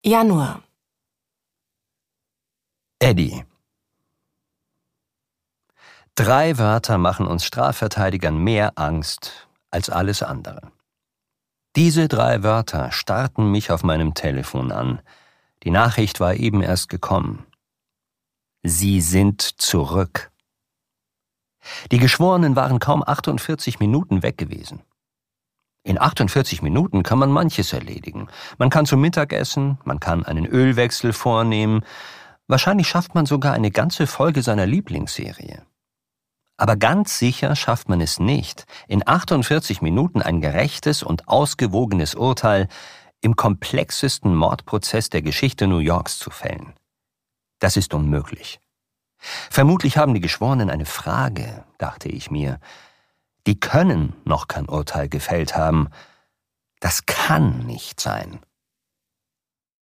Januar. Eddie. 3 Wörter machen uns Strafverteidigern mehr Angst als alles andere. Diese 3 Wörter starrten mich auf meinem Telefon an. Die Nachricht war eben erst gekommen. Sie sind zurück. Die Geschworenen waren kaum 48 Minuten weg gewesen. In 48 Minuten kann man manches erledigen. Man kann zum Mittag essen, man kann einen Ölwechsel vornehmen. Wahrscheinlich schafft man sogar eine ganze Folge seiner Lieblingsserie. Aber ganz sicher schafft man es nicht, in 48 Minuten ein gerechtes und ausgewogenes Urteil im komplexesten Mordprozess der Geschichte New Yorks zu fällen. Das ist unmöglich. Vermutlich haben die Geschworenen eine Frage, dachte ich mir. Die können noch kein Urteil gefällt haben. Das kann nicht sein.